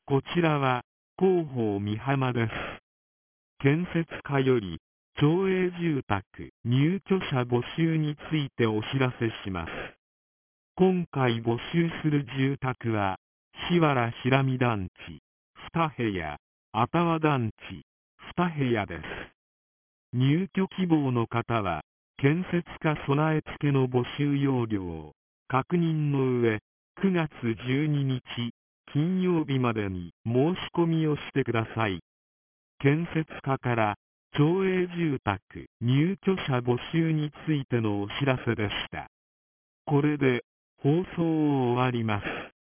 こちらは広報美浜です。建設課より町営住宅入居者募集についてお知らせします。今回募集する住宅は、檜原平見団地2部屋、愛宕団地2部屋です。入居希望の方は、建設課備え付けの募集要領を確認の上、9月12日金曜日までに申し込みをしてください。建設課から町営住宅入居者募集についてのお知らせでした。これで放送を終わります。